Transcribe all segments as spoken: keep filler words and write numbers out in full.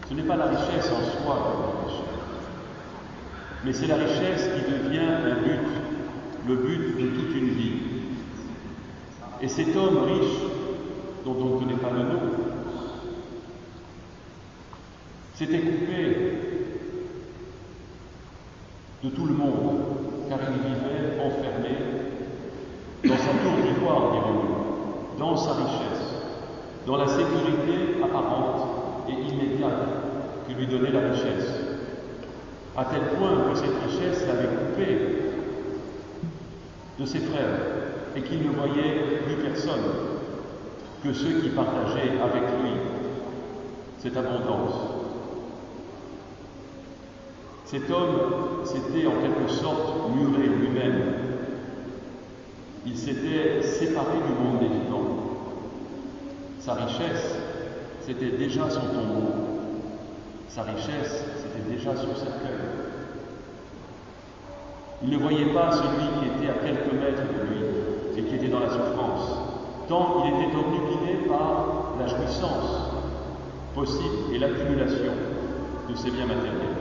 Ce n'est pas la richesse en soi qui est riche, mais c'est la richesse qui devient un but, le but de toute une vie. Et cet homme riche, dont on ne connaît pas le nom, s'était coupé de tout le monde, car il vivait enfermé dans sa tour d'ivoire, dirons-nous, dans sa richesse, dans la sécurité apparente et immédiate que lui donnait la richesse, à tel point que cette richesse l'avait coupé de ses frères et qu'il ne voyait plus personne que ceux qui partageaient avec lui cette abondance. Cet homme s'était en quelque sorte muré lui-même. Il s'était séparé du monde des vivants. Sa richesse, c'était déjà son tombeau. Sa richesse, c'était déjà son cercueil. Il ne voyait pas celui qui était à quelques mètres de lui et qui était dans la souffrance, tant il était obnubilé par la jouissance possible et l'accumulation de ses biens matériels.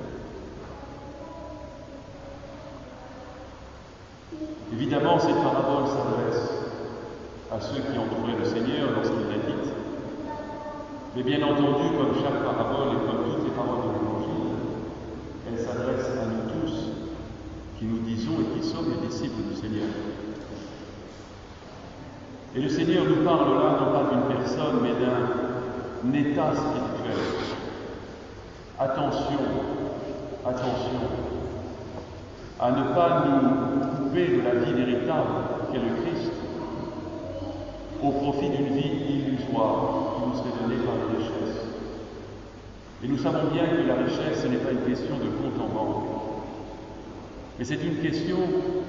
Évidemment, cette parabole s'adresse à ceux qui entouraient le Seigneur lorsqu'il l'a dite, mais bien entendu, comme chaque parabole et comme toutes les paroles de l'Évangile, elle s'adresse à nous tous, qui nous disons et qui sommes les disciples du Seigneur. Et le Seigneur nous parle là, non pas d'une personne, mais d'un état spirituel. Attention, attention, à ne pas nous couper de la vie véritable qu'est le Christ, au profit d'une vie illusoire qui nous serait donnée par les richesses. Et nous savons bien que la richesse, ce n'est pas une question de compte en banque, mais c'est une question,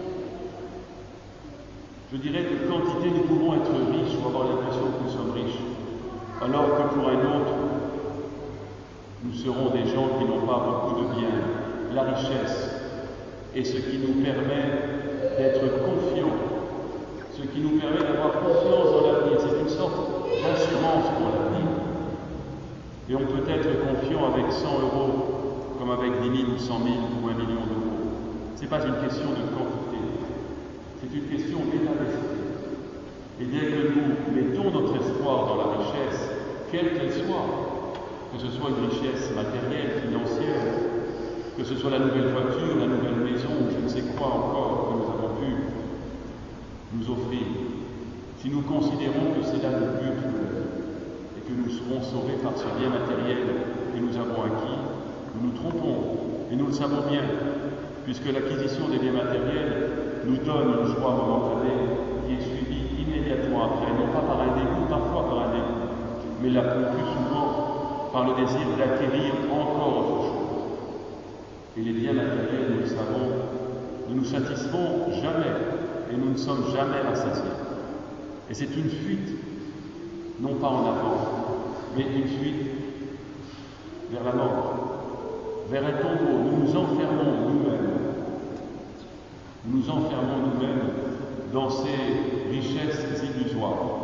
je dirais, de quantité. Nous pouvons être riches ou avoir l'impression que nous sommes riches, alors que pour un autre, nous serons des gens qui n'ont pas beaucoup de biens. La richesse est ce qui nous permet d'être confiants, ce qui nous permet d'avoir confiance dans l'avenir. C'est une sorte d'assurance pour l'avenir. Et on peut être confiant avec cent euros, comme avec dix mille ou cent mille ou un million d'euros. Ce n'est pas une question de quantité, c'est une question d'état d'esprit. Et dès que nous mettons notre espoir dans la richesse, quelle qu'elle soit, que ce soit une richesse matérielle, financière, que ce soit la nouvelle voiture, la nouvelle maison, ou je ne sais quoi encore que nous avons pu nous offrir, si nous considérons que c'est là le but et que nous serons sauvés par ce bien matériel que nous avons acquis, nous nous trompons, et nous le savons bien, puisque l'acquisition des biens matériels nous donne une joie momentanée qui est suivie immédiatement après, non pas par un dégoût, parfois par un dégoût, mais la plus souvent par le désir d'acquérir encore autre chose. Et les biens matériels, nous le savons, ne nous satisfont jamais et nous ne sommes jamais rassasiés. Et c'est une fuite, non pas en avant, mais une fuite vers la mort, vers un tombeau. Nous nous enfermons nous-mêmes. Nous nous enfermons nous-mêmes dans ces richesses illusoires.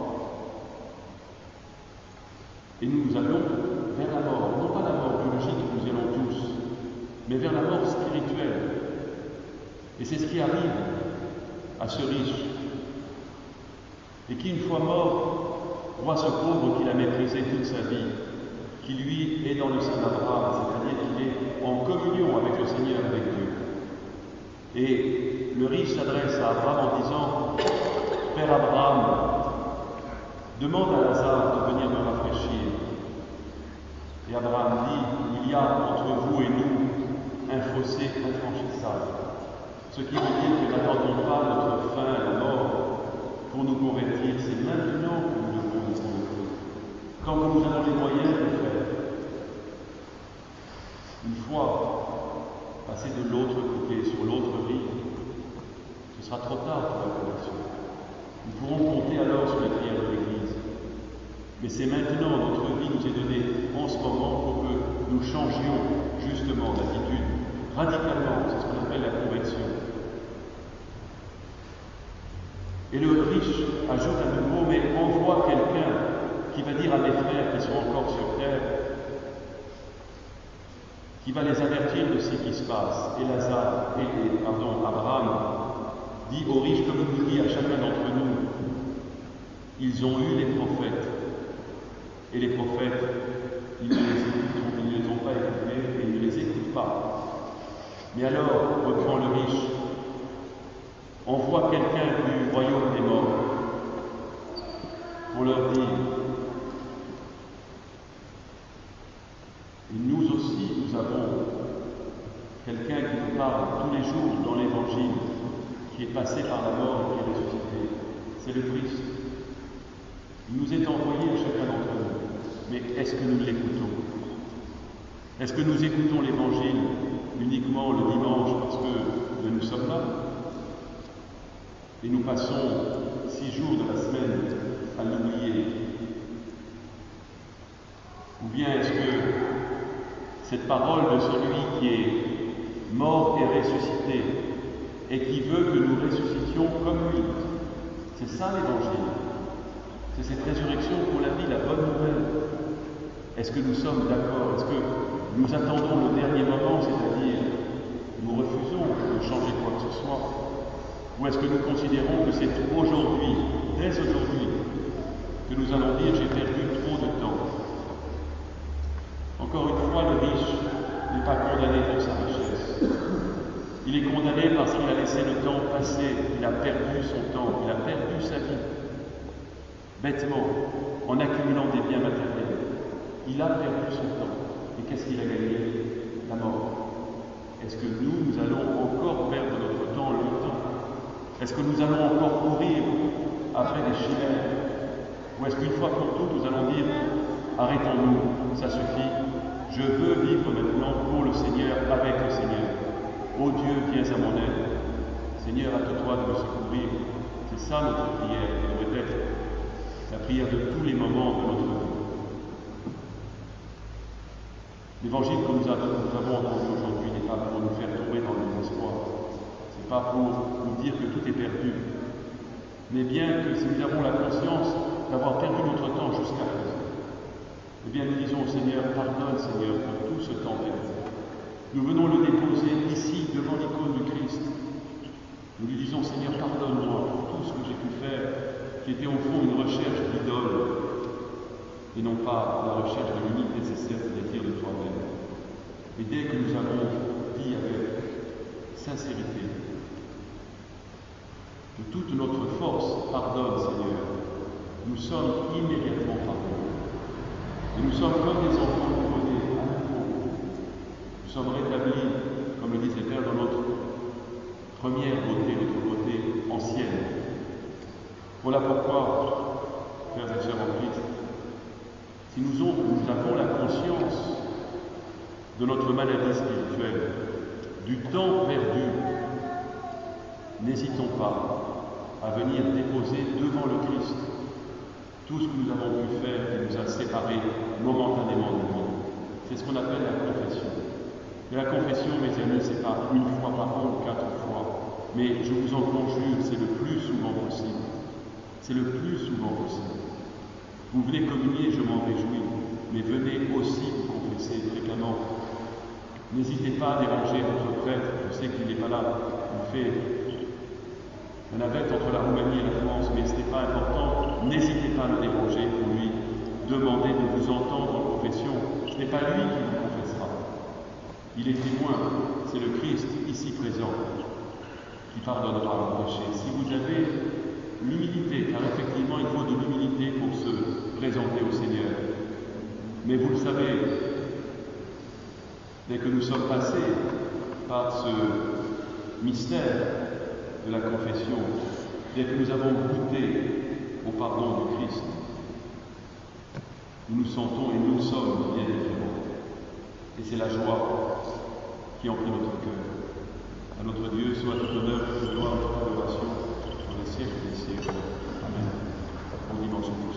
Et nous allons vers la mort, non pas la mort biologique, nous y allons tous, mais vers la mort spirituelle. Et c'est ce qui arrive à ce riche, et qui, une fois mort, voit ce pauvre qu'il a méprisé toute sa vie, qui lui est dans le sein d'Abraham, c'est-à-dire qu'il est en communion avec le Seigneur, avec Dieu. Et le riche s'adresse à Abraham en disant « Père Abraham, demande à Lazare de venir me rafraîchir. » Et Abraham dit « Il y a entre vous et nous un fossé infranchissable. » Ce qui veut dire que n'attendons pas notre fin à la mort pour nous convertir. C'est maintenant que nous devons nous convertir. Quand nous avons les moyens de le faire. Une fois passé de l'autre côté, sur l'autre rive, ce sera trop tard pour la conversion. Nous pourrons compter alors sur les prières de l'Église. Mais c'est maintenant, notre vie nous est donnée en ce moment pour que nous changions justement d'attitude, radicalement. C'est ce qu'on appelle la conversion. Et le riche ajoute à nouveau, mais envoie quelqu'un qui va dire à mes frères qui sont encore sur terre, qui va les avertir de ce qui se passe. Et Lazare, et, pardon, Abraham dit aux riches, comme il nous dit à chacun d'entre nous, ils ont eu les prophètes. Et les prophètes, ils ne les écoutent, ils ne les ont pas écoutés et ils ne les écoutent pas. Mais alors, reprend le riche, on voit quelqu'un du royaume des morts pour leur dire, et nous aussi, nous avons quelqu'un qui nous parle tous les jours dans l'Évangile, qui est passé par la mort et qui est ressuscité. C'est le Christ. Il nous est envoyé à chacun d'entre nous. Mais est-ce que nous l'écoutons? Est-ce que nous écoutons l'Évangile uniquement le dimanche parce que nous sommes là? Et nous passons six jours de la semaine à l'oublier? Ou bien est-ce que cette parole de celui qui est mort et ressuscité et qui veut que nous ressuscitions comme lui, c'est ça l'Évangile? C'est cette résurrection pour la vie, la bonne nouvelle. Est-ce que nous sommes d'accord? Est-ce que nous attendons le dernier moment, c'est-à-dire nous refusons de changer quoi que ce soit? Ou est-ce que nous considérons que c'est aujourd'hui, dès aujourd'hui, que nous allons dire j'ai perdu trop de temps? Encore une fois, le riche n'est pas condamné pour sa richesse. Il est condamné parce qu'il a laissé le temps passer, il a perdu son temps, il a perdu sa vie. Bêtement, en accumulant des biens matériels. Il a perdu son temps. Et qu'est-ce qu'il a gagné? La mort. Est-ce que nous, nous allons encore perdre notre temps longtemps? Est-ce que nous allons encore courir après des chimères? Ou est-ce qu'une fois pour toutes, nous allons dire arrêtons-nous, ça suffit, je veux vivre maintenant pour le Seigneur, avec le Seigneur. Ô Dieu, viens à mon aide. Seigneur, hâte-toi de me secourir. C'est ça notre prière qui devrait être la prière de tous les moments de notre vie. L'évangile que nous avons entendu aujourd'hui n'est pas pour nous faire tomber dans le désespoir. Ce n'est pas pour nous dire que tout est perdu. Mais bien que si nous avons la conscience d'avoir perdu notre temps jusqu'à présent, eh bien nous disons au Seigneur, pardonne Seigneur pour tout ce temps perdu. Nous venons le déposer ici devant l'icône du Christ. Nous lui disons, Seigneur, pardonne-moi pour tout ce que j'ai pu faire, qui était au fond une recherche d'idole, et non pas la recherche de l'unique nécessaire pour les dire de toi-même. Et dès que nous avons dit avec sincérité, de toute notre force, pardonne Seigneur, nous sommes immédiatement pardonnés. Et nous sommes comme des enfants nouveau-nés à nouveau. Nous sommes rétablis, comme le disait Père, dans notre première beauté, notre beauté ancienne. Voilà pourquoi, frères et sœurs en Christ, si nous, ont, nous avons la conscience de notre maladie spirituelle, du temps perdu, n'hésitons pas à venir déposer devant le Christ tout ce que nous avons pu faire qui nous a séparés momentanément de lui. C'est ce qu'on appelle la confession. Et la confession, mes amis, ce n'est pas une fois par an ou quatre fois, mais je vous en conjure, c'est le plus souvent possible. C'est le plus souvent possible. Vous venez communier, je m'en réjouis, mais venez aussi vous confesser fréquemment. N'hésitez pas à déranger votre prêtre, je sais qu'il n'est pas là, il fait la navette entre la Roumanie et la France, mais ce n'est pas important. N'hésitez pas à le déranger pour lui demander de vous entendre en confession. Ce n'est pas lui qui vous confessera. Il est témoin, c'est le Christ ici présent qui pardonnera vos péchés. Si vous avez l'humilité, car effectivement il faut de l'humilité pour se présenter au Seigneur. Mais vous le savez, dès que nous sommes passés par ce mystère de la confession, dès que nous avons goûté au pardon du Christ, nous nous sentons et nous sommes bien différents. Et c'est la joie qui emplit notre cœur. À notre Dieu soit tout honneur, toute gloire, toute adoration dans les siècles des siècles. Amen. Bon dimanche à tous.